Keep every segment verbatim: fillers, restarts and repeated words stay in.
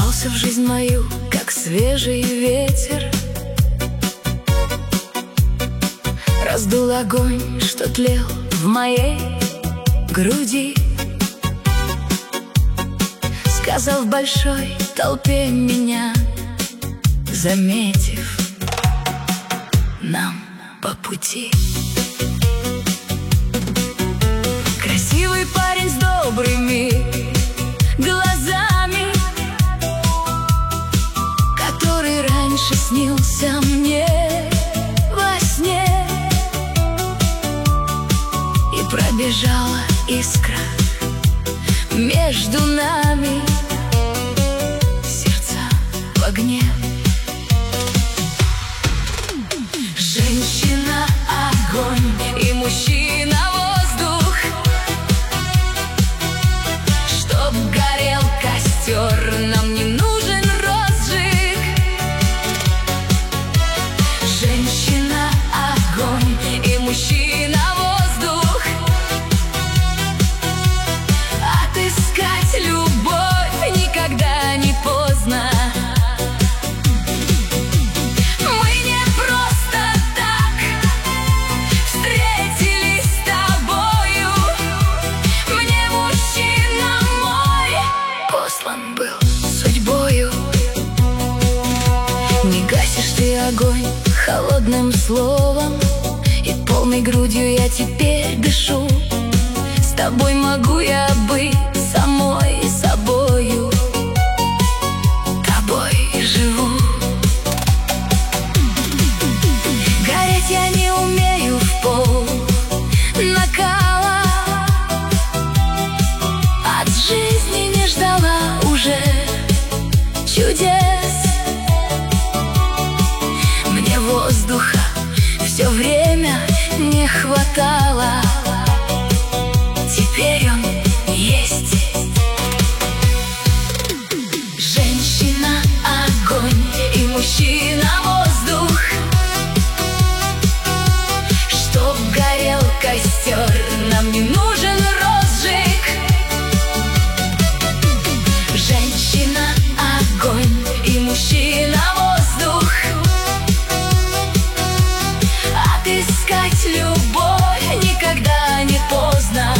ворвался в жизнь мою, как свежий ветер, раздул огонь, что тлел в моей груди. Сказал в большой толпе, меня заметив, нам по пути. Красивый парень с добрыми глазами, который раньше снился мне во сне. И пробежала искра между нами, сердца в огне. Женщина — огонь, и мужчина — воздух. Чтоб горел костер, нам не нужен розжиг. Женщина — огонь, и мужчина — воздух. Отыскать любовь никогда не поздно. Не гасишь ты огонь холодным словом, и полной грудью я теперь дышу. С тобой могу я быть самой собою, тобой живу. Гореть я не умею в пол накала, от жизни не ждала уже чудес. Воздуха все время не хватало, теперь он есть. Женщина — огонь, и мужчина — воздух. Чтоб горел костер, нам не нужен розжиг. Женщина — огонь, и мужчина — воздух. Искать любовь никогда не поздно.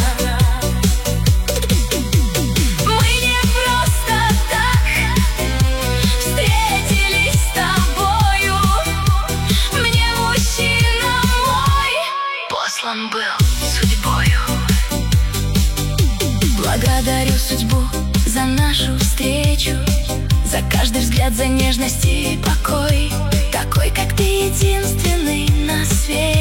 Мы не просто так встретились с тобою. Мне мужчина мой послан был судьбою. Благодарю судьбу за нашу встречу, за каждый взгляд, за нежность и покой, такой, как ты, единственный на свете.